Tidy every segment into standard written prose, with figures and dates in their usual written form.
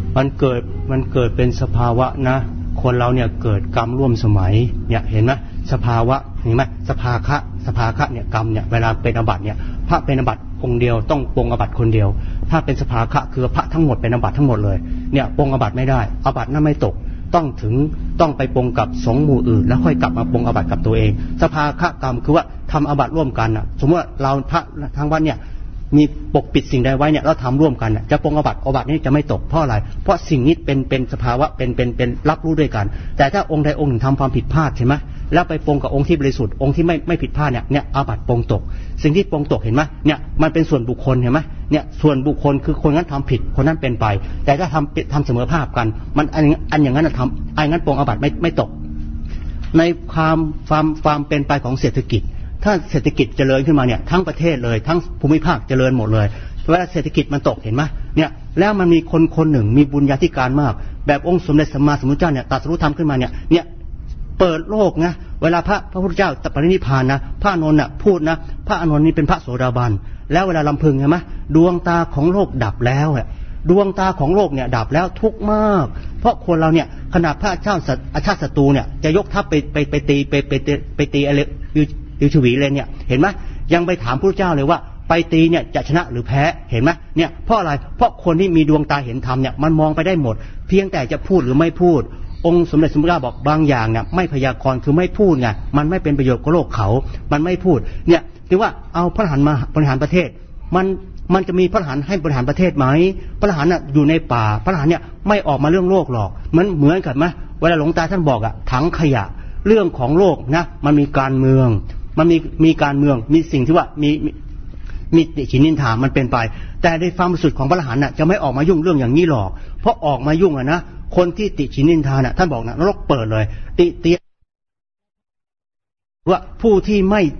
มันเกิดเป็นสภาวะนะคนเราเนี่ยเกิดกรรมร่วมสมัยเนี่ยเห็นไหมสภาวะเห็นไหมสภาคะเนี่ยกรรมเนี่ยเวลาเป็นอาบัติเนี่ยพระเป็นอาบัติองค์เดียวต้องปรงอาบัติคนเดียวถ้าเป็นสภาคะคือพระทั้งหมดเป็นอาบัติทั้งหมดเลยเนี่ยปรงอาบัติไม่ได้อาบัตินั้นไม่ตกต้องไปปรงกับสงฆ์หมู่อื่นแล้วค่อยกลับมาปรงอาบัติกับตัวเองสภาคะกรรมคือว่าทำอาบัติร่วมกันน่ะสมมติว่าเราพระทั้งวัดเนี่ยมีปกปิดสิ่งใดไว้เนี่ยเราทำร่วมกันจะปรงอาบัตินี้จะไม่ตกเพราะอะไรเพราะสิ่งนี้เป็นสภาวะเป็นรับรู้ด้วยกันแต่ถ้าองค์ใดองค์หนึ่งทำความผิดพลาดใช่ไหมแล้วไปปรงกับองค์ที่บริสุทธิ์องค์ที่ไม่ผิดพลาดเนี่ยอาบัติปรงตกสิ่งที่ปรงตกเห็นไหมเนี่ยมันเป็นส่วนบุคคลเห็นไหมเนี่ยส่วนบุคคลคือคนนั้นทำผิดคนนั้นเป็นไปแต่ถ้าทำเสมอภาคกันมันอันอย่างนั้นทำอันนั้นปรงอาบัติไม่ตกในความเป็นไปของเศรษฐกิจถ้าเศรษฐกิจเจริญขึ้นมาเนี่ยทั้งประเทศเลยทั้งภูมิภาคเจริญหมดเลยเวลาเศรษฐกิจมันตกเห็นไหมเนี่ยแล้วมันมีคนหนึ่งมีบุญญาธิการมากแบบองค์สมเด็จสัมมาสัมพุทธเจ้าเนี่ยตรัสรู้ธรรมขึ้นมาเนี่ยเปิดโลกนะเวลาพระพุทธเจ้าปรินิพพานนะพระอานนท์น่ะพูดนะพระอานนท์นี่เป็นพระโสดาบันแล้วเวลาลำพึงเห็นไหมดวงตาของโลกดับแล้วดวงตาของโลกเนี่ยดับแล้วทุกข์มากเพราะคนเราเนี่ยขนาดพระเจ้าอาชาติศัตรูเนี่ยจะยกทัพไปตีอะไรอิวชวีเลยเนี่ยเห็นไหมยังไปถามพระเจ้าเลยว่าไปตีเนี่ยจะชนะหรือแพ้เห็นไหมเนี่ยเพราะอะไรเพราะคนที่มีดวงตาเห็นธรรมเนี่ยมันมองไปได้หมดเพียงแต่จะพูดหรือไม่พูดองค์สมเด็จสมเด็จพระบอกบางอย่างเนี่ยไม่พยากรณ์คือไม่พูดไงมันไม่เป็นประโยชน์กับโลกเขามันไม่พูดเนี่ยถือว่าเอาพระอรหันต์มาบริหารประเทศมันจะมีพระอรหันต์ให้บริหารประเทศไหมพระอรหันต์อยู่ในป่าพระอรหันต์เนี่ยไม่ออกมาเรื่องโลกหรอกมันเหมือนกันไหมเวลาหลวงตาท่านบอกถังขยะเรื่องของโลกนะมันมีการเมืองมันมีการเมืองมีสิ่งที่ว่ามีติฉินนินทามันเป็นไปแต่ในความบริสุทธิ์ของพระอรหันต์จะไม่ออกมายุ่งเรื่องอย่างนี้หรอกเพราะออกมายุ่งนะคนที่ติฉินนินทาท่านบอกนรกเปิดเลยติเตียว่าผู้ที่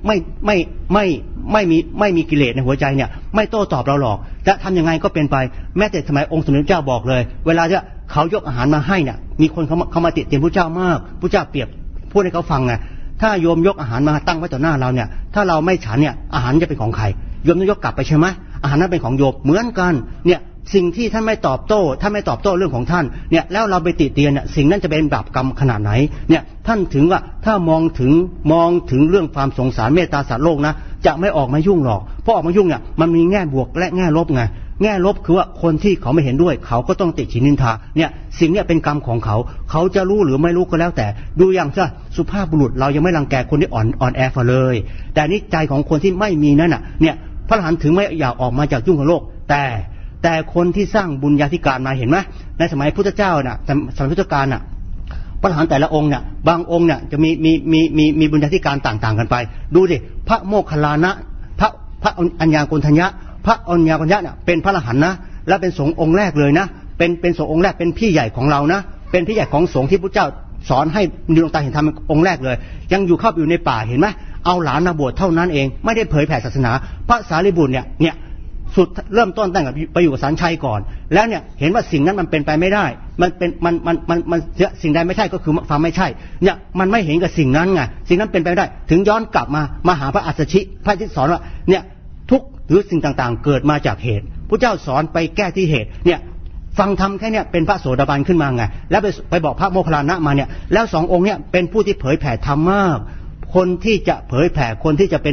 ไม่มีกิเลสในหัวใจเนี่ยไม่โต้ตอบเราหรอกจะทำยังไงก็เป็นไปแม้แต่สมัยองค์สมเด็จเจ้าบอกเลยเวลาจะเขายกอาหารมาให้เนี่ยมีคนเขามาติเตียนพระเจ้ามากพระเจ้าเปรียบพูดให้เขาฟังไงถ้าโยมยกอาหารมาตั้งไว้ต่อหน้าเราเนี่ยถ้าเราไม่ฉันเนี่ยอาหารจะเป็นของใครโยมต้องยกกลับไปใช่ไหมอาหารนั้นเป็นของโยมเหมือนกันเนี่ยสิ่งที่ท่านไม่ตอบโต้เรื่องของท่านเนี่ยแล้วเราไปติเตียนเนี่ยสิ่งนั้นจะเป็นบาปกรรมขนาดไหนเนี่ยท่านถึงว่าถ้ามองถึงเรื่องความสงสารเมตตาสัตว์โลกนะจะไม่ออกมายุ่งหรอกเพราะออกมายุ่งเนี่ยมันมีแง่บวกและแง่ลบไงแง่ลบคือว่าคนที่เขาไม่เห็นด้วยเขาก็ต้องติฉินนินทาเนี่ยสิ่งนี้เป็นกรรมของเขาจะรู้หรือไม่รู้ก็แล้วแต่ดูอย่างซะสุภาพบุรุษเรายังไม่รังแกคนที่อ่อนแอฝ่าเลยแต่นี่ใจของคนที่ไม่มีนั่นน่ะเนี่ยพระอรหันต์ถึงไม่อยากออกมาจากยุ่งกับโลกแต่คนที่สร้างบุญญาธิการมาเห็นไหมในสมัยพุทธเจ้าน่ะสมัยพุทธกาลน่ะพระอรหันต์แต่ละองค์เนี่ยบางองค์เนี่ยจะมีบุญญาธิการต่างๆกันไปดูสิพระโมคคัลลานะพระอัญญาโกณทัญญะพระอัญญาโกณทัญญะเนี่ยเป็นพระอรหันต์นะและเป็นสงฆ์องค์แรกเลยนะเป็นสงฆ์องค์แรกเป็นพี่ใหญ่ของเรานะเป็นพี่ใหญ่ของสงฆ์ที่พระเจ้าสอนให้ดวงตาเห็นธรรมองค์แรกเลยยังอยู่เข้าอยู่ในป่าเห็นไหมเอาหลานมาบวชเท่านั้นเองไม่ได้เผยแผ่ศาสนาพระสารีบุตรเนี่ยสุดเริ่มต้นตั้งแต่ไปอยู่กับสันชัยก่อนแล้วเนี่ยเห็นว่าสิ่งนั้นมันเป็นไปไม่ได้มันสิ่งใดไม่ใช่ก็คือความไม่ใช่เนี่ยมันไม่เห็นกับสิ่งนั้นไงสิ่งนั้นเป็นไปไม่ได้ถึงย้อนกลับมาหาพระอัสสชิพระที่สอนว่าเนี่ยทุกหรือสิ่งต่างๆเกิดมาจากเหตุพระเจ้าสอนไปแก้ที่เหตุเนี่ยฟังธรรมแค่เนี่ยเป็นพระโสดาบันขึ้นมาไงแล้วไปบอกพระโมคคัลลานะมาเนี่ยแล้วสององค์เนี่ยเป็นผู้ที่เผยแผ่ธรรมมากคนที่จะเผยแผ่คนที่จะเป็น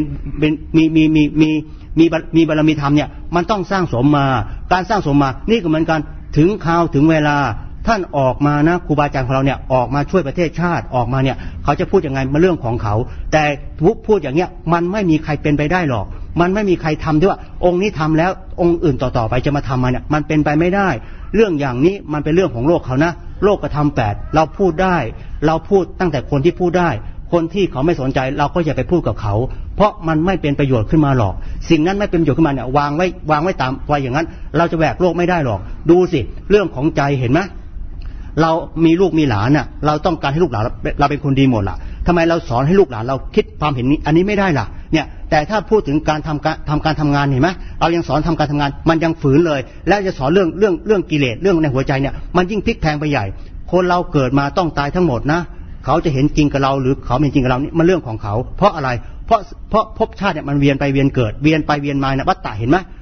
มีบารมีธรรมเนี่ยมันต้องสร้างสมมาการสร้างสมมานี่ก็เหมือนกันถึงคราวถึงเวลาท่านออกมานะครูบาอาจารย์ของเราเนี่ยออกมาช่วยประเทศชาติออกมาเนี่ยเขาจะพูดยังไงมาเรื่องของเขาแต่พูดอย่างเงี้ยมันไม่มีใครเป็นไปได้หรอกมันไม่มีใครทำที่ว่าองค์นี้ทำแล้วองค์อื่นต่อไปจะมาทำมาเนี่ยมันเป็นไปไม่ได้เรื่องอย่างนี้มันเป็นเรื่องของโลกเขานะโลกธรรม8เราพูดได้เราพูดตั้งแต่คนที่พูดได้คนที่เขาไม่สนใจเราก็อย่าไปพูดกับเขาเพราะมันไม่เป็นประโยชน์ขึ้นมาหรอกสิ่งนั้นไม่เป็นประโยชน์ขึ้นมาเนี่ยวางไว้ตามไว้อย่างนั้นเราจะแหวกโลกไม่ได้หรอกดูสิเรื่องของใจเห็นไหมเรามีลูกมีหลานน่ะเราต้องการให้ลูกหลานเราเป็นคนดีหมดล่ะทำไมเราสอนให้ลูกหลานเราคิดความเห็นนี้อันนี้ไม่ได้ล่ะเนี่ยแต่ถ้าพูดถึงการทำงานเห็นไหมเรายังสอนทำการทำงานมันยังฝืนเลยแล้วจะสอนเรื่องกิเลสเรื่องในหัวใจเนี่ยมันยิ่งพลิกแพลงไปใหญ่คนเราเกิดมาต้องตายทั้งหมดนะเขาจะเห็นจริงกับเราหรือเขาไม่จริงกับเรานี่มันเรื่องของเขาเพราะอะไรเพราะภพชาติเนี่ยมันเวียนไปเวียนเกิดเวียนไปเวียนมานะวัฏฏะเห็นไหมเนี่ย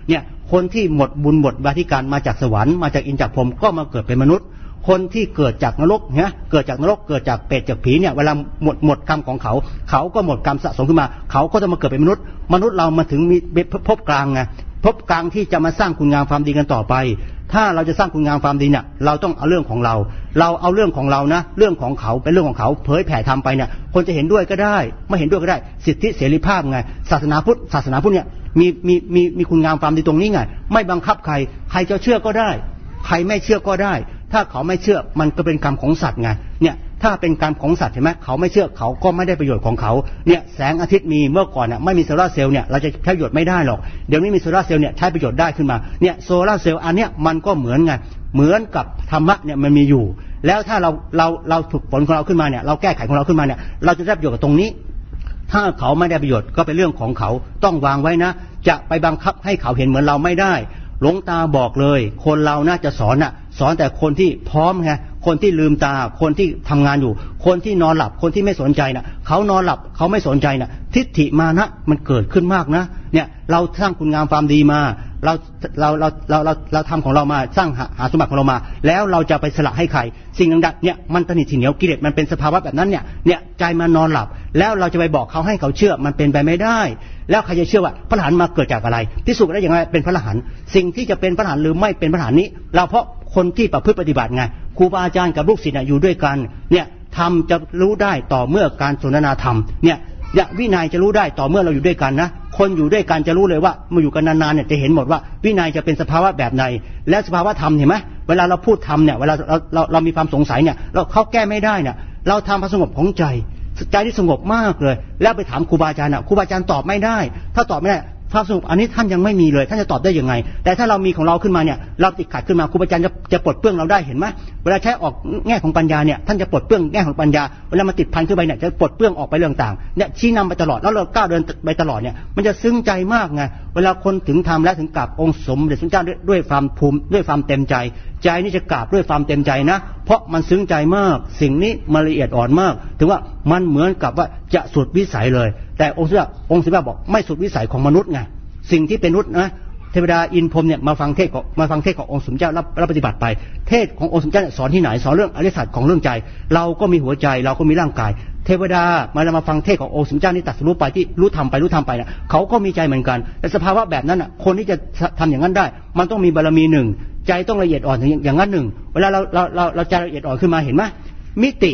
คนที่หมดบุญหมดบาปที่การมาจากสวรรค์มาจากอินจากพรหมก็มาเกิดเป็นมนุษย์คนที่เกิดจากนรกเนี่ยเกิดจากนรกเกิดจากเปรตจากผีเนี่ยเวลาหมดกรรมของเขาก็หมดกรรมสะสมขึ้นมาเขาก็จะมาเกิดเป็นมนุษย์เรามาถึงมีภพกลางไงภพกลางที่จะมาสร้างคุณงามความดีกันต่อไปถ้าเราจะสร้างคุณงามความดีเนี่ยเราต้องเอาเรื่องของเราเอาเรื่องของเรานะเรื่องของเขาเป็นเรื่องของเขาเผยแผ่ทำไปเนี่ยคนจะเห็นด้วยก็ได้ไม่เห็นด้วยก็ได้สิทธิเสรีภาพไงศาสนาพุทธเนี่ยมีคุณงามความดีตรงนี้ไงไม่บังคับใครจะเชื่อก็ได้ใครไม่เชื่อก็ได้ถ้าเขาไม่เชื่อมันก็เป็นกรรมของสัตว์ไงเนี่ยถ้าเป็นกรรมของสัตว์เห็นไหมเขาไม่เชื่อเขาก็ไม่ได้ประโยชน์ของเขาเนี่ยแสงอาทิตย์มีเมื่อก่อนน่ะไม่มีโซลาร์เซลล์เนี่ยเราจะใช้ประโยชน์ไม่ได้หรอกเดี๋ยวนี้มีโซลาร์เซลล์เนี่ยใช้ประโยชน์ได้ขึ้นมาเนี่ยโซลาร์เซลล์อันเนี้ยมันก็เหมือนไงเหมือนกับธรรมะเนี่ยมันมีอยู่แล้วถ้าเราฝึกฝนของเราขึ้นมาเนี่ยเราแก้ไขของเราขึ้นมาเนี่ยเราจะได้ประโยชน์กับตรงนี้ถ้าเขาไม่ได้ประโยชน์ก็เป็นเรื่องของเขาต้องวางไว้นะจะไปบังคับให้เขาเห็นเหมือนเราไม่ได้หลวงตาบอกเลยคนเราน่าจะสอนแต่คนที่พร้อมไงคนที่ลืมตาคนที่ทำงานอยู่คนที่นอนหลับคนที่ไม่สนใจนะเขานอนหลับเขาไม่สนใจนะทิฏฐิมานะมันเกิดขึ้นมากนะเนี่ยเราสร้างคุณงามความดีมาเราทำของเรามาสร้างหาสมบัติของเรามาแล้วเราจะไปสละให้ใครสิ่งต่างๆเนี่ยมันตนิถี่เหนียวกิเลสมันเป็นสภาวะแบบนั้นเนี่ยใจมันนอนหลับแล้วเราจะไปบอกเขาให้เขาเชื่อมันเป็นไปไม่ได้แล้วใครจะเชื่อว่าพระอรหันต์มาเกิดจากอะไรพิสูจน์ได้อย่างไรเป็นพระอรหันต์สิ่งที่จะเป็นพระอรหันต์หรือไม่เป็นพระอรหันต์นี้เราเพราะคนที่ประพฤติปฏิบัติไงครูบาอาจารย์กับลูกศิษย์อยู่ด้วยกันเนี่ยธรรมจะรู้ได้ต่อเมื่อการสนทนาธรรมเนี่ยวินัยจะรู้ได้ต่อเมื่อเราอยู่ด้วยกันนะคนอยู่ด้วยกันจะรู้เลยว่ามาอยู่กันนานๆเนี่ยจะเห็นหมดว่าวินัยจะเป็นสภาวะแบบไหนและสภาวะธรรมเห็นไหมเวลาเราพูดธรรมเนี่ยเวลาเรามีความสงสัยเนี่ยเขาแก้ไม่ได้เนี่ยเราทำความสงบของใจที่สงบมากเลยแล้วไปถามครูบาอาจารย์ครูบาอาจารย์ตอบไม่ได้ถ้าตอบไม่ได้ความสงบอันนี้ท่านยังไม่มีเลยท่านจะตอบได้ยังไงแต่ถ้าเรามีของเราขึ้นมาเนี่ยเราติดขัดขึ้นมาครูบาอาจารย์จะปลดเปลื้องเราได้เห็นไหมเวลาใช้ออกแง่ของปัญญาเนี่ยท่านจะปลดเปลื้องแง่ของปัญญาเวลามาติดพันขึ้นไปเนี่ยจะปลดเปลื้องออกไปเรื่องต่างเนี่ยชี้นำไปตลอดแล้วเราก้าวเดินไปตลอดเนี่ยมันจะซึ้งใจมากไงเวลาคนถึงธรรมและถึงกราบองค์สมเด็จพระเจ้าด้วยความภูมิด้วยความเต็มใจนี่จะกราบด้วยความเต็มใจนะเพราะมันซึ้งใจมากสิ่งนี้มันละเอียดอ่อนมากถึงว่ามันเหมือนกับว่าจะสุดวิสัยเลยแต่องค์ศิลปะบอกไม่สุดวิสัยของมนุษย์ไงสิ่งที่เป็นมนุษย์นะเทวดาอินพรหมเนี่ยมาฟังเทศขององค์สมเด็จเจ้ารับปฏิบัติไปเทศขององค์สมเด็จเจ้าสอนที่ไหนสอนเรื่องอริยสัจของเรื่องใจเราก็มีหัวใจเราก็มีร่างกายเทวดามาฟังเทศขององค์สมเด็จเจ้านี่ตรัสรู้ไปที่รู้ทำไปนะเขาก็มีใจเหมือนกันแต่สภาวะแบบนั้นอ่ะคนที่จะทำอย่างนั้นได้มันต้องมีบารมีหนึ่งใจต้องละเอียดอ่อนอย่างนั้นหนึ่งเวลาเราใจละเอียดอ่อนขึ้นมาเห็นไหมมิติ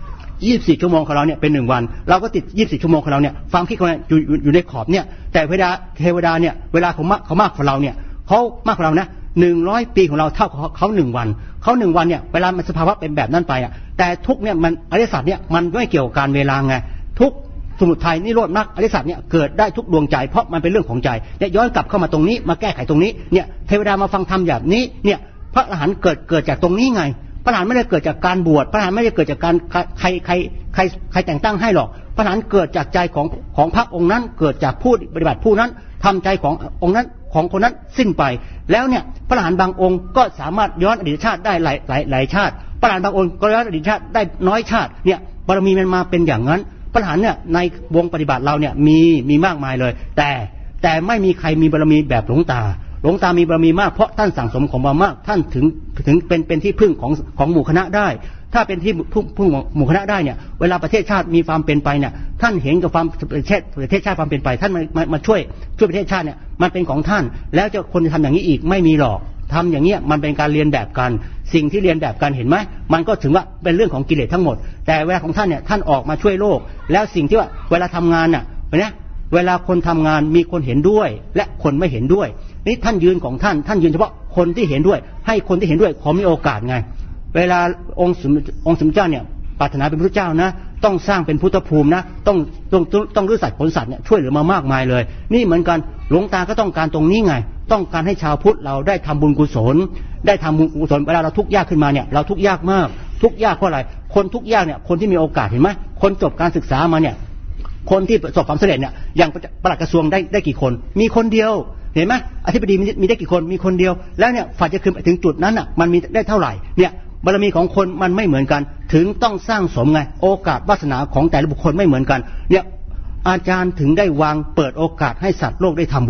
24 ชั่วโมงของเราเนี่ยเป็น1วันเราก็ติด24 ชั่วโมงของเราเนี่ยฟังที่เขาอยู่ในขอบเนี่ยแต่เทวดาเนี่ยเวลาเขามากกว่าเราเนี่ยเขามากกว่าเรานะ100 ปีของเราเท่ากับเขา1วันเขา1วันเนี่ยเวลามันสภาวะเป็นแบบนั้นไปอ่ะแต่ทุกเนี่ยมันอริยสัจเนี่ยมันไม่เกี่ยวกับการเวลาไงทุกสมุทัยนิโรธมรรคอริยสัจเนี่ยเกิดได้ทุกดวงใจเพราะมันเป็นเรื่องของใจเนี่ยย้อนกลับเข้ามาตรงนี้มาแก้ไขตรงนี้เนี่ยเทวดามาฟังธรรมแบบนี้เนี่ยพระอรหันต์เกิดจากตรงนี้ไงพระอรหันต์ไม่ได้เกิดจากการบวชพระอรหันต์ไม่ได้เกิดจากการใครแต่งตั้งให้หรอกพระอรหันต์เกิดจากใจของพระองค์นั้นเกิดจากผู้ปฏิบัติผู้นั้นทำใจขององค์นั้นของคนนั้นสิ้นไปแล้วเนี่ยพระอรหันต์บางองค์ก็สามารถย้อนอดีตชาติได้หลายชาติพระอรหันต์บางองค์ก็ย้อนอดีตชาติได้น้อยชาติเนี่ยบารมีมันมาเป็นอย่างนั้นพระอรหันต์เนี่ยในวงปฏิบัติเราเนี่ยมีมากมายเลยแต่ไม่มีใครมีบารมีแบบหลวงตามีบารมีมากเพราะท่านสั่งสมของมามากท่านถึงเป็นที่พึ่งของหมู่คณะได้ถ้าเป็นที่พึ่งหมู่คณะได้เนี่ยเวลาประเทศชาติมีความเป็นไปเนี่ยท่านเห็นกับความประเทศชาติความเป็นไปท่านมาช่วยประเทศชาติเนี่ยมันเป็นของท่านแล้วจะคนจะทำอย่างนี้อีกไม่มีหรอกทำอย่างเงี้ยมันเป็นการเรียนแบบกันสิ่งที่เรียนแบบกันเห็นไหมมันก็ถึงว่าเป็นเรื่องของกิเลสทั้งหมดแต่เวลาของท่านเนี่ยท่านออกมาช่วยโลกแล้วสิ่งที่ว่าเวลาทำงานน่ะเวลาคนทำงานมีคนเห็นด้วยและคนไม่เห็นด้วยนี่ท่านยืนของท่านยืนเฉพาะคนที่เห็นด้วยให้คนที่เห็นด้วยเขามีโอกาสไงเวลาองค์สมเด็จเจ้าเนี่ยปรารถนาเป็นพระเจ้านะต้องสร้างเป็นพุทธภูมินะต้องรู้สัตว์ผลสัตว์เนี่ยช่วยเหลือมามากมายเลยนี่เหมือนกันหลวงตาก็ต้องการตรงนี้ไงต้องการให้ชาวพุทธเราได้ทำบุญกุศลได้ทำบุญกุศลเวลาเราทุกข์ยากขึ้นมาเนี่ยเราทุกข์ยากมากทุกข์ยากเพราะอะไรคนทุกข์ยากเนี่ยคนที่มีโอกาสเห็นไหมคนจบการศึกษามาเนี่ยคนที่ประสบความสำเร็จเนี่ยอย่างปลัดกระทรวงได้กี่คนมีคนเดียวเห็นไหมอธิบดีมีได้กี่คนมีคนเดียวแล้วเนี่ยฝ่ายจะขึ้นไปถึงจุดนั้นอ่ะมันมีได้เท่าไหร่เนี่ยบารมีของคนมันไม่เหมือนกันถึงต้องสร้างสมไงโอกาสวาสนาของแต่ละบุคคลไม่เหมือนกันเนี่ยอาจารย์ถึงได้วางเปิดโอกาสให้สัตว์โลกได้ทำบุญ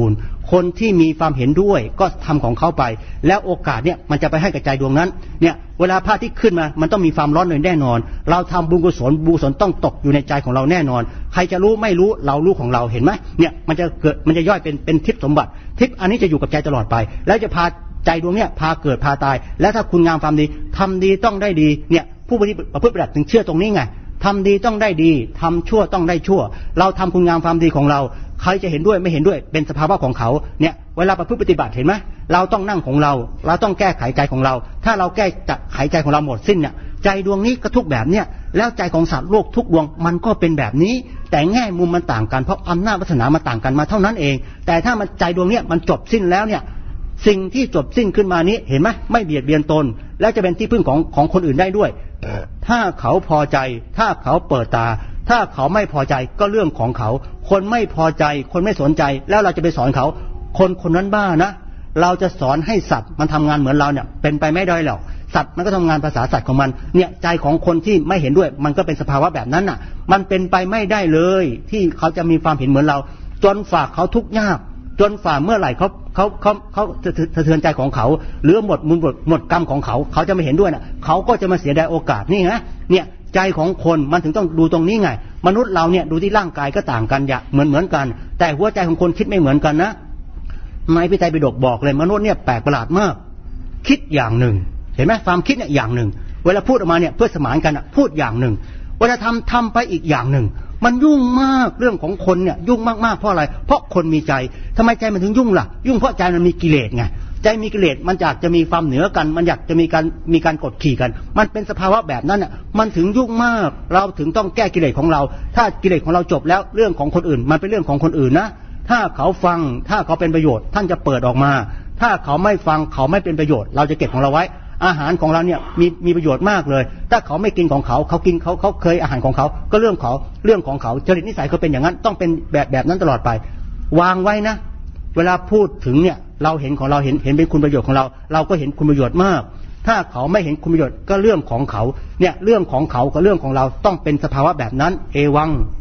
คนที่มีความเห็นด้วยก็ทำของเขาไปแล้วโอกาสเนี่ยมันจะไปให้กับใจดวงนั้นเนี่ยเวลาพระอาทิตย์ขึ้นมามันต้องมีความร้อนแน่นอนเราทำบุญกุศลต้องตกอยู่ในใจของเราแน่นอนใครจะรู้ไม่รู้เรารู้ของเราเห็นไหมเนี่ยมันจะเกิดมันจะย่อยเป็นทิพย์สมบัติทิพย์อันนี้จะอยู่กับใจตลอดไปแล้วจะพาใจดวงเนี่ยพาเกิดพาตายแล้วถ้าคุณงามความดีทำดีต้องได้ดีเนี่ยผู้ปฏิบัติถึงเชื่อตรงนี้ไงทำดีต้องได้ดีทำชั่วต้องได้ชั่วเราทำคุณงามความดีของเราใครจะเห็นด้วยไม่เห็นด้วยเป็นสภาวะของเขาเนี่ยเวลาประพฤติปฏิบัติเห็นไหมเราต้องนั่งของเราต้องแก้ไขใจของเราถ้าเราแก้ไขใจของเราหมดสิ้นเนี่ยใจดวงนี้ก็ทุกแบบเนี่ยแล้วใจของสัตว์โลกทุกดวงมันก็เป็นแบบนี้แต่แง่มุมมันต่างกันเพราะอำนาจวาสนามันต่างกันมาเท่านั้นเองแต่ถ้ามันใจดวงเนี้ยมันจบสิ้นแล้วเนี่ยสิ่งที่จบสิ้นขึ้นมานี้เห็นไหมไม่เบียดเบียนตนและจะเป็นที่พึ่งของคนอื่นได้ด้วยถ้าเขาพอใจถ้าเขาเปิดตาถ้าเขาไม่พอใจก็เรื่องของเขาคนไม่พอใจคนไม่สนใจแล้วเราจะไปสอนเขาคนนั้นบ้านะเราจะสอนให้สัตว์มันทำงานเหมือนเราเนี่ยเป็นไปไม่ได้หรอกสัตว์มันก็ทำงานภาษาสัตว์ของมันเนี่ยใจของคนที่ไม่เห็นด้วยมันก็เป็นสภาวะแบบนั้นน่ะมันเป็นไปไม่ได้เลยที่เขาจะมีความเห็นเหมือนเราจนฝากเขาทุกข์ยากจนฝ่าเมื่อไหร่เขาสะเทือนใจของเขาหรือหมดกรรมของเขาจะไม่เห็นด้วยนะเขาก็จะมาเสียดายโอกาสนี่นะเนี่ยใจของคนมันถึงต้องดูตรงนี้ไงมนุษย์เราเนี่ยดูที่ร่างกายก็ต่างกันอย่าเหมือนกันแต่หัวใจของคนคิดไม่เหมือนกันนะในพระไตรปิฎกบอกเลยมนุษย์เนี่ยแปลกประหลาดมากคิดอย่างหนึ่งเห็นไหมความคิดเนี่ยอย่างหนึ่งเวลาพูดออกมาเนี่ยเพื่อสมานกันพูดอย่างหนึ่งเวลาทำไปอีกอย่างหนึ่งมันยุ่งมากเรื่องของคนเนี่ยยุ่งมากๆเพราะอะไรเพราะคนมีใจทำไมใจมันถึงยุ่งล่ะยุ่งเพราะใจมันมีกิเลสไงใจมีกิเลสมันอยากจะมีความเหนือกันมันอยากจะมีการกดขี่กันมันเป็นสภาวะแบบนั้นน่ะมันถึงยุ่งมากเราถึงต้องแก้กิเลสของเราถ้ากิเลสของเราจบแล้วเรื่องของคนอื่นมันเป็นเรื่องของคนอื่นนะถ้าเขาฟังถ้าเขาเป็นประโยชน์ท่านจะเปิดออกมาถ้าเขาไม่ฟังเขาไม่เป็นประโยชน์เราจะเก็บของเราไว้อาหารของเราเนี่ยมีประโยชน์มากเลยถ้าเขาไม่กินของเขากินเขาเคยอาหารของเขาก็เรื่องของเขาจริตนิสัยเขาเป็นอย่างนั้นต้องเป็นแบบนั้นตลอดไปวางไว้นะเวลาพูดถึงเนี่ยเราเห็นของเราเห็นเป็นคุณประโยชน์ของเราก็เห็นคุณประโยชน์มากถ้าเขาไม่เห็นคุณประโยชน์ก็เรื่องของเขาเนี่ยเรื่องของเขากับเรื่องของเราต้องเป็นสภาวะแบบนั้นเอวัง